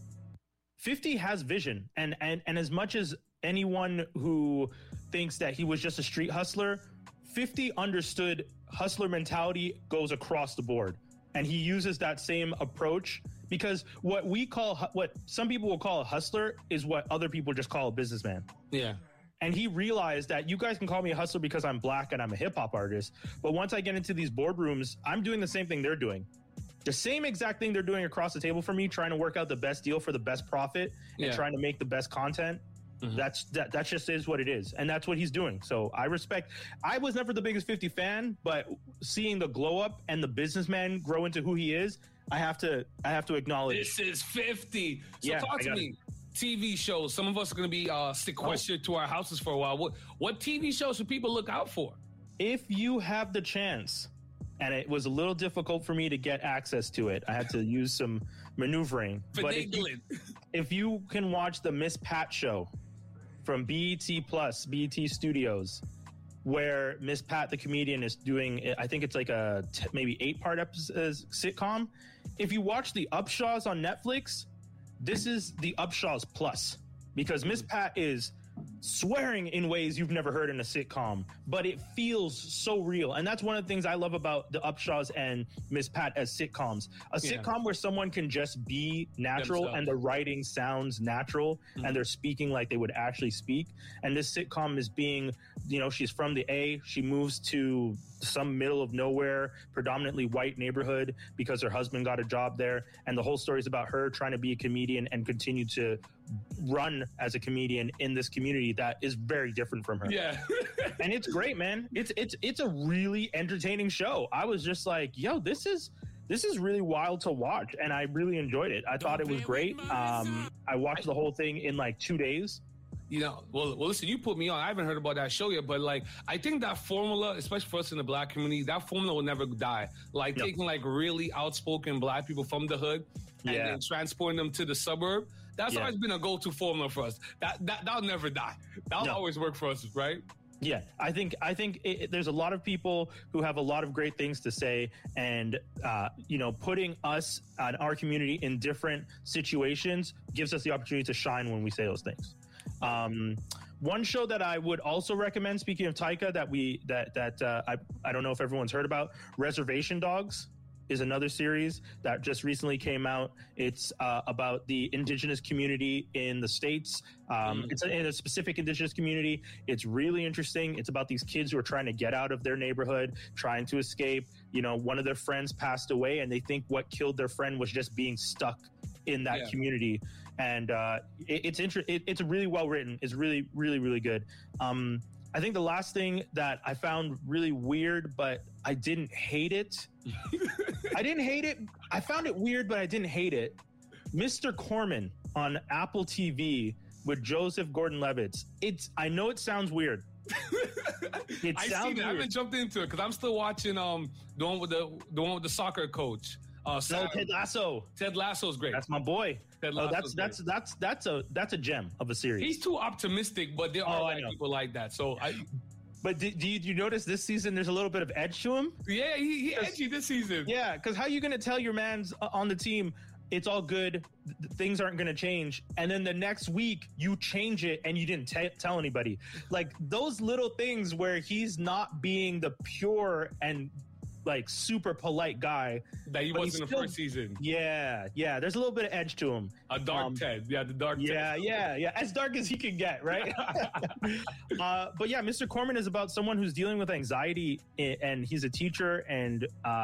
50 has vision. And as much as anyone who thinks that he was just a street hustler, 50 understood hustler mentality goes across the board. And he uses that same approach because what some people will call a hustler is what other people just call a businessman. Yeah. And he realized that you guys can call me a hustler because I'm black and I'm a hip hop artist. But once I get into these boardrooms, I'm doing the same thing they're doing. The same exact thing they're doing across the table for me, trying to work out the best deal for the best profit and trying to make the best content. Mm-hmm. That just is what it is. And that's what he's doing. So I respect. I was never the biggest 50 fan, but seeing the glow up and the businessman grow into who he is, I have to acknowledge. This is 50. So talk to me. TV shows. Some of us are going to be sequestered to our houses for a while. What TV shows should people look out for? If you have the chance, and it was a little difficult for me to get access to it, I had to use some maneuvering. But if you can watch the Miss Pat show from BET Plus, BET Studios, where Miss Pat, the comedian, is doing, I think it's like a maybe 8-part sitcom. If you watch the Upshaws on Netflix, this is the Upshaws Plus, because Miss Pat is swearing in ways you've never heard in a sitcom, but it feels so real. And that's one of the things I love about the Upshaws and Miss Pat as sitcoms. A sitcom where someone can just be natural and the writing sounds natural and they're speaking like they would actually speak. And this sitcom is being, she's from the A, she moves to some middle of nowhere, predominantly white neighborhood because her husband got a job there. And the whole story is about her trying to be a comedian and continue to run as a comedian in this community that is very different from her. Yeah. And it's great, man. It's a really entertaining show. I was just like, yo, this is really wild to watch. And I really enjoyed it. I thought it was great. I watched the whole thing in like 2 days. Well, listen, you put me on. I haven't heard about that show yet, but I think that formula, especially for us in the black community, that formula will never die. Taking really outspoken black people from the hood and then transporting them to the suburb. That's always been a go-to formula for us. That'll never die. That'll always work for us, right? Yeah, I think there's a lot of people who have a lot of great things to say, and putting us and our community in different situations gives us the opportunity to shine when we say those things. One show that I would also recommend, speaking of Taika, I don't know if everyone's heard about, Reservation Dogs is another series that just recently came out. It's about the indigenous community in the States. It's in a specific indigenous community. It's really interesting. It's about these kids who are trying to get out of their neighborhood, trying to escape. One of their friends passed away, and they think what killed their friend was just being stuck in that community. And it's really well written. It's really, really, really good. I think the last thing that I found really weird, but I didn't hate it. I didn't hate it. I found it weird, but I didn't hate it. Mr. Corman on Apple TV with Joseph Gordon-Levitt. I know it sounds weird. I haven't jumped into it because I'm still watching the one with the soccer coach. Ted Lasso. Ted Lasso's great. That's my boy. That's a gem of a series. He's too optimistic, but there are people like that. So But do you notice this season there's a little bit of edge to him? Yeah, he edgy this season. Yeah, because how are you going to tell your man's on the team, it's all good, things aren't going to change, and then the next week you change it and you didn't tell anybody? Like those little things where he's not being the pure and like super polite guy that he was in the first season. Yeah. There's a little bit of edge to him. A dark Ted. Yeah, the dark Ted. Yeah. As dark as he can get, right? But yeah, Mr. Corman is about someone who's dealing with anxiety, and he's a teacher, and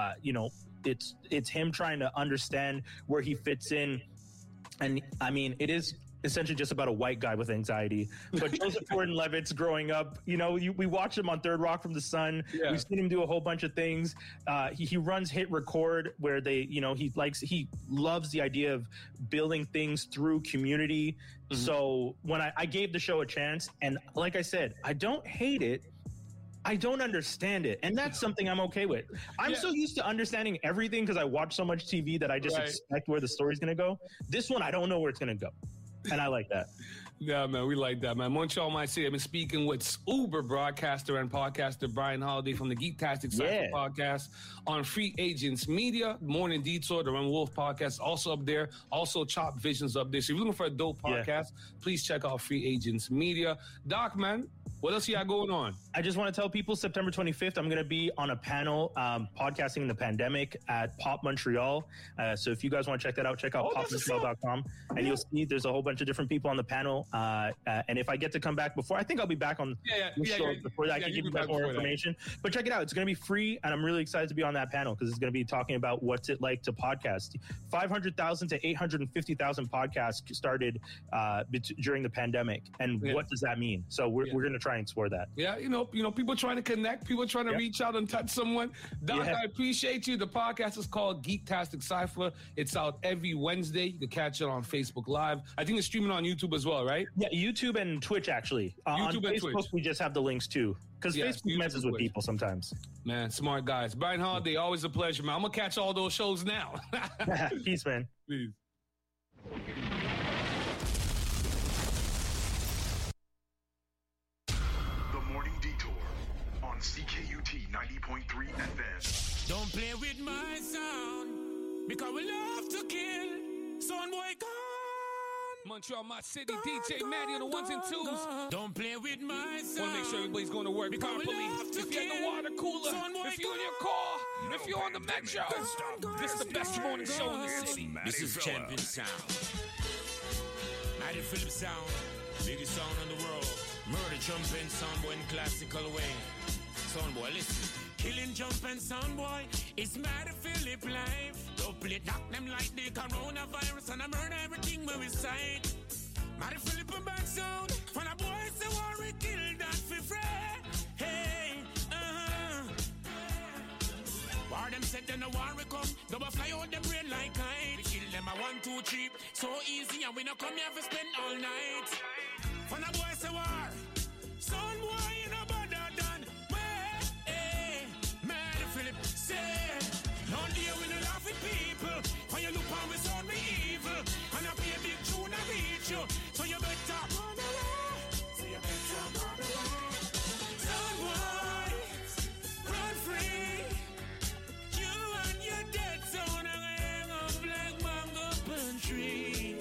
it's him trying to understand where he fits in. And I mean, it is essentially just about a white guy with anxiety. But Joseph Gordon-Levitt's growing up, we watch him on Third Rock from the Sun. Yeah. We've seen him do a whole bunch of things. He runs Hit Record, where he loves the idea of building things through community. Mm-hmm. So when I gave the show a chance, and like I said, I don't hate it, I don't understand it. And that's something I'm okay with. I'm so used to understanding everything because I watch so much TV that I just expect where the story's going to go. This one, I don't know where it's going to go. And I like that. Yeah, man, we like that, man. Montreal, my city. I've been speaking with Uber broadcaster and podcaster Brian Holiday from the Geektastic Cypher podcast on Free Agents Media, Morning Detour, the Run Wolf podcast, also up there. Also, Chop Visions up there. So if you're looking for a dope podcast, please check out Free Agents Media. Doc, man, what else you got going on? I just want to tell people September 25th, I'm going to be on a panel podcasting the pandemic at Pop Montreal. So if you guys want to check that out, check out popmontreal.com. And you'll see there's a whole bunch of different people on the panel. And if I get to come back before, I think I'll be back on the show before that. I can give you guys more information. But check it out. It's going to be free. And I'm really excited to be on that panel because it's going to be talking about what's it like to podcast. 500,000 to 850,000 podcasts started during the pandemic. And what does that mean? So we're going to try and explore that. Yeah, people trying to connect, people trying to reach out and touch someone. Doc, I appreciate you. The podcast is called Geektastic Cypher. It's out every Wednesday. You can catch it on Facebook Live. I think it's streaming on YouTube as well, right? Yeah, YouTube and Twitch, actually. On Facebook, we just have the links, too. Because Facebook messes with people sometimes. Man, smart guys. Brian Holiday, always a pleasure, man. I'm going to catch all those shows now. Peace, man. Peace. CKUT 90.3 FM. Don't play with my sound, because we love to kill. Son boy, gone. Montreal, my city, DJ Maddie on the ones and twos. Don't play with my sound. Want to make sure everybody's going to work properly. If you're in the water cooler, if you're in your car, if you're on the metro, this is the best morning show in the city. This is Champion Sound. Maddie Phillips Sound, biggest sound in the world. Murder jumping sound boy in classical way. Soundboy, listen. Killing, jumping soundboy, it's Maddie Philip life. Don't play knock them like the coronavirus and I murder everything where we sight. Maddie Philip and bad sound. When a boy say war, we kill that for free. Hey, war them said then the war we come. Double fly out the brain like kite. We kill them a 1, 2, 3. So easy and we not come here for spend all night. When a boy say war, soundboy in a bother done. Philip said, "Long day we no laugh with people. When you look on we sound me evil. And I play a big tune I reach you. So you better run away. So you better run away. Soundboy, run free. You and your dead zone and hang on black mango palm tree.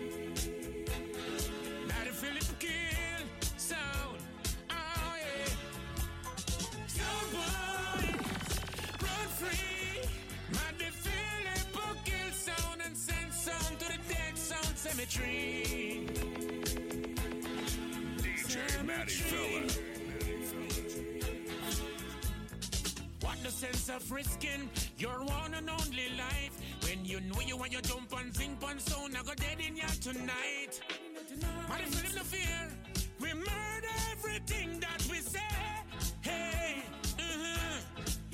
Maddie Philip kill sound. Oh yeah. Soundboy. Free, Maddie Philip kill sound and send sound to the dead sound cemetery. DJ Maddie Philip. What the sense of risking your one and only life when you know you want your jump and sing on sound? I got dead in ya tonight. Maddie Philip no fear, we murder everything that we say. Hey.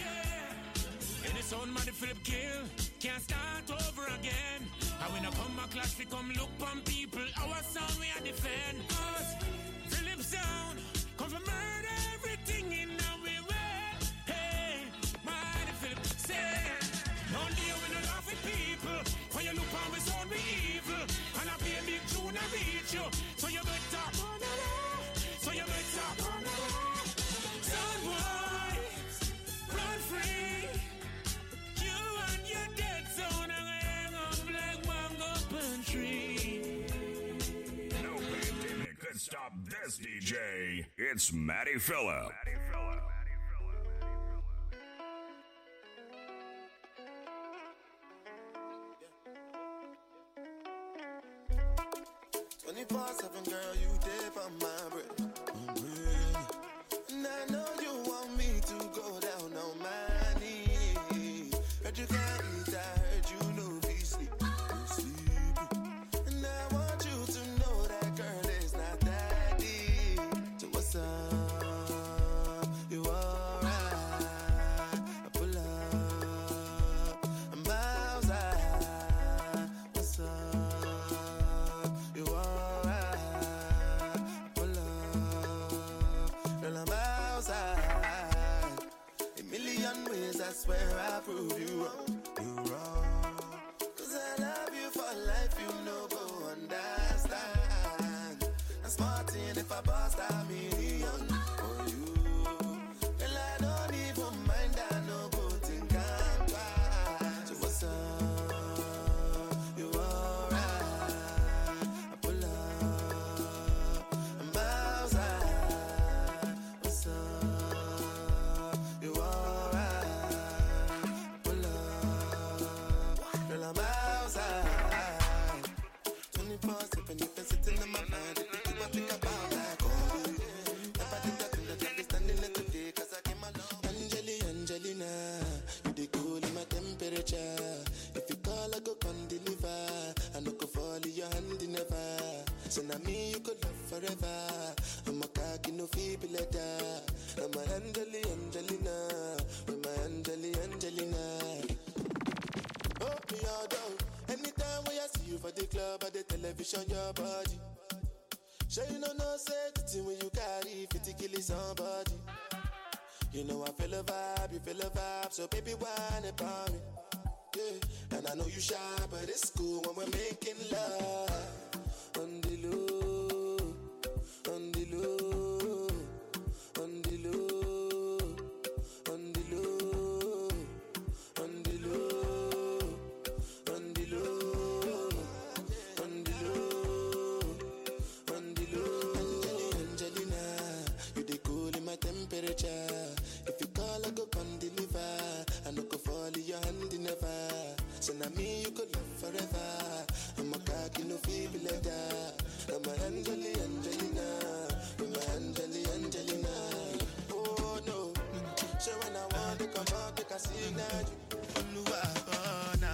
Sound Maddie Philip kill, can't start over again. And we no come back backlash we come look on people. Our sound we are defend. Cause Philip sound come from murder everything in our way. Hey, mighty Philip say, don't deal with no laugh with people. When you look on we sound we evil. And I be a big tune I reach you. So you better run away. So you better run away. Sound boy, run free. You and your dead zone and hang on black mango country. No pandemic could stop this DJ. It's Matty Phillip. 24/7, girl, you dip on my breath. And I know you want me to go down on my knees. Heard you can't eat, I heard you know be sleep. And I want you to know that girl is not that deep. So what's up? You alright? I pull up, I'm outside. What's up? You alright? I pull up, girl, I'm outside. A million ways, I swear I prove you wrong. You wrong. Cause I love you for life, you know, go understand. I'm smarting if I bust a million for you. Girl, I don't even mind, I know go think I'm bad. So what's up? You alright? I pull up, I'm outside. What's up? You alright? I pull up, girl, I'm outside. 24/7, you've been sitting in my mind. If you do, I think about like, oh, never did that thing that I'm standing there today, cause I came along. Angelina, you the cool in my temperature. If you call, I go come deliver. I no go fall in your hand never. So now me you could love forever. I'm a cocky no feeble letter. I'm a Angelina, with my Angelina. Oh, me all down. Anytime when I see you for the club or the television, your body. Sure you know no safety when you carry 50 kilos somebody. You know I feel a vibe, you feel a vibe, so baby whine about me. Yeah, and I know you shy, but it's cool when we're making love. On the low, on the low, on the low, on the low, on the low, on the low, on the low, on the low. Angelina, you the cool in my temperature. If you call, I go come deliver. I no go fall in your hand never. So now me you could love forever. I'm a cocky no feeble letter. I'm a Angelina, I'm a Angelina. Oh no, so when I want to come out, they can see that you oh now.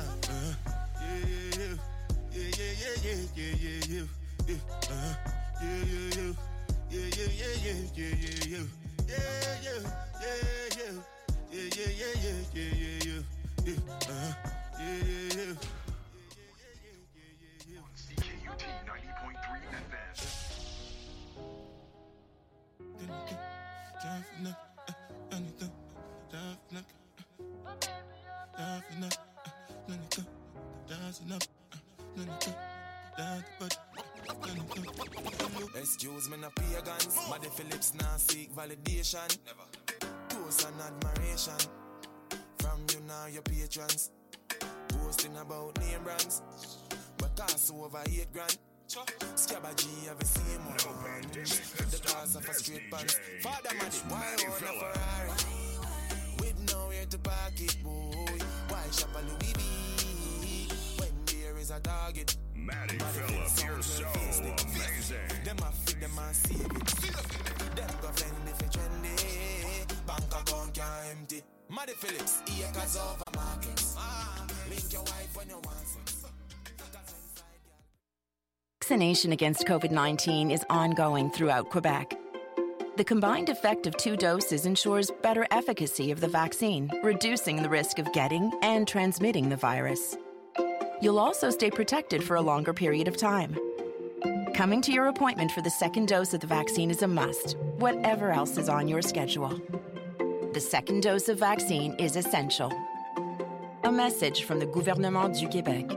CKUT 90.3 FM. Excuse me, no pagans. Matty Phillips now seek validation. Never. Toast and admiration from you now, your patrons. Boasting about name brands, but cost over 8 grand. Scabba G have the same one. The cost of a straight pants. Father Matty, why own a Ferrari with nowhere to park it, boy? Why shop a Louis V when there is a target? Matty Phillip, you're so amazing. Them a fit, them a save it. Them go friendly for trendy. Bank account can't empty. Matty Phillips, acres over markets. Link your wife when you want sex. Vaccination against COVID-19 is ongoing throughout Quebec. The combined effect of 2 doses ensures better efficacy of the vaccine, reducing the risk of getting and transmitting the virus. You'll also stay protected for a longer period of time. Coming to your appointment for the second dose of the vaccine is a must, whatever else is on your schedule. The second dose of vaccine is essential. A message from the Gouvernement du Québec.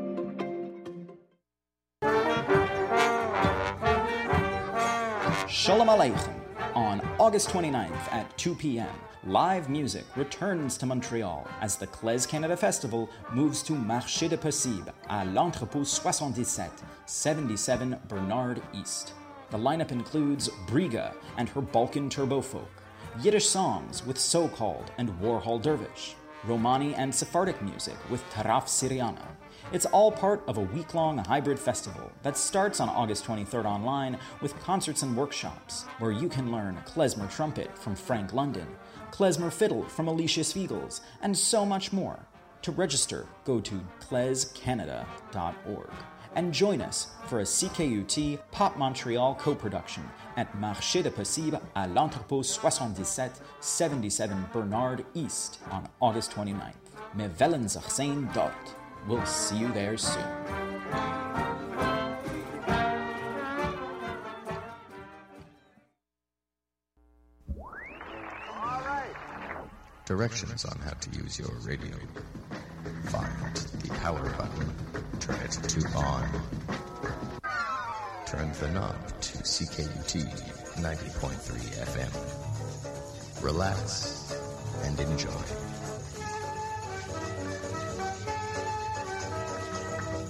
Shalom Aleichem. On August 29th at 2 p.m., live music returns to Montreal as the Claise Canada Festival moves to Marché des Possibles à l'Entrepôt 77, 77 Bernard East. The lineup includes Briga and her Balkan Turbo Folk, Yiddish songs with So-Called and Warhol Dervish, Romani and Sephardic music with Taraf Syriana. It's all part of a week-long hybrid festival that starts on August 23rd online with concerts and workshops, where you can learn klezmer trumpet from Frank London, klezmer fiddle from Alicia Spiegels, and so much more. To register, go to klezcanada.org and join us for a CKUT Pop Montreal co-production at Marché des Possibles à l'Entrepôt 77, 77 Bernard East on August 29th. Me velen zich zijn dort. We'll see you there soon. Directions on how to use your radio. Find the power button. Turn it to on. Turn the knob to CKUT 90.3 FM. Relax and enjoy.